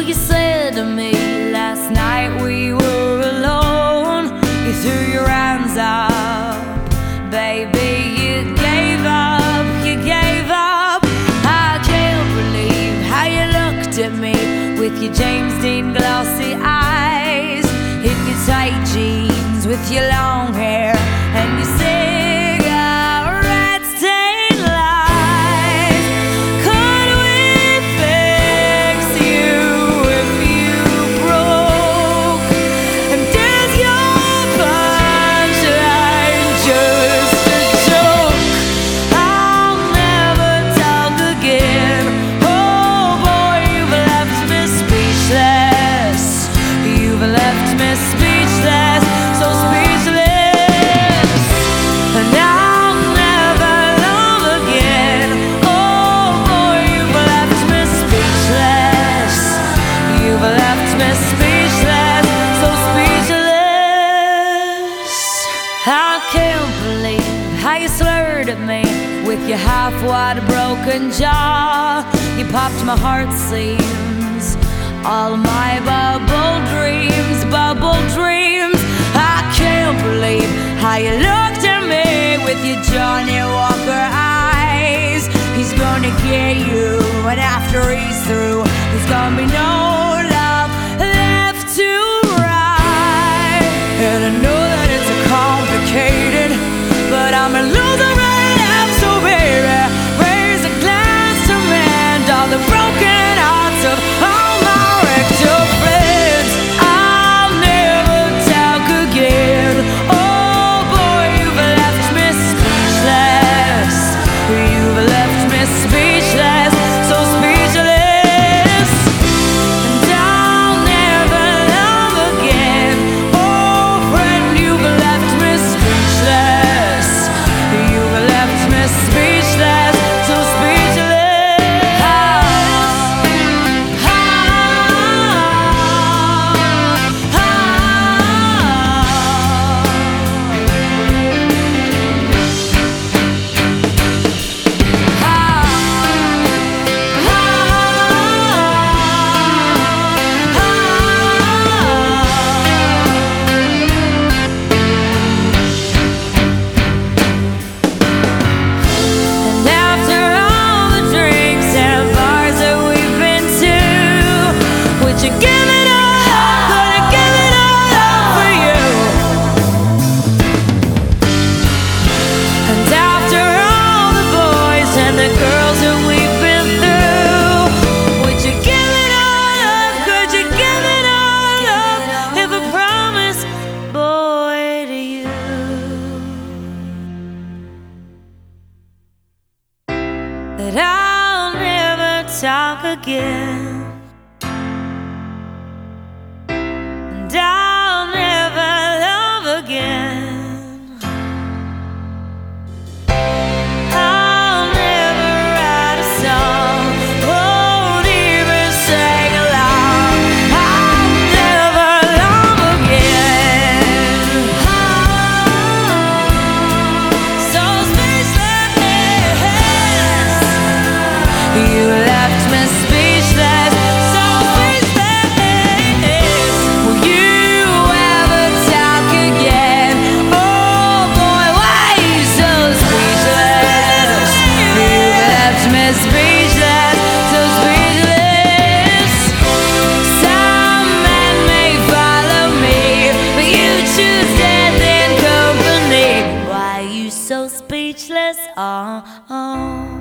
Well, you said to me last night we were alone. You threw your hands up, baby, you gave up, you gave up. I can't believe how you looked at me with your James Dean glossy eyes, in your tight jeans with your long hair and your cigarette-stained lies. Could we fix you if you broke? And is your punchline just a joke? I'll never talk again. Oh boy, you've left me speechless. You've left me speechless, so speechless. And I'll never love again. Oh boy, you've left me speechless. You've left me speechless, so speechless. I can't believe how you slurred at me with your half-wide broken jaw. You popped my heart seams, all my bubble dreams, bubble dreams. I can't believe how you looked at me with your Johnny Walker eyes. He's gonna get you, and after he's through, there's gonna be no love left to ride. And I know that it's complicated, but I'm a loser right now, so baby, raise a glass to mend all the broken hearts of all my wrecked up friends. I'll never talk again. Oh boy, you've left me speechless. You've left me speechless, so speechless. And I'll never love again. Oh friend, you've left me speechless. You've left me speechless, so speechless. And after all the drinks and bars that we've been to, would you give it all? Could I give it all up for you? And after all the boys and the girls that we've been through, would you give it all up? Could you give it all up if I promised, boy, to you that I'll never talk again, and I'll never love again. I'll never write a song, won't even sing along. I'll never love again. So speechless. You left me speechless, so speechless. Will you ever talk again? Oh boy, why you so speechless? You left me speechless, so speechless. Some men may follow me, but you choose death and company. Why you so speechless? Oh.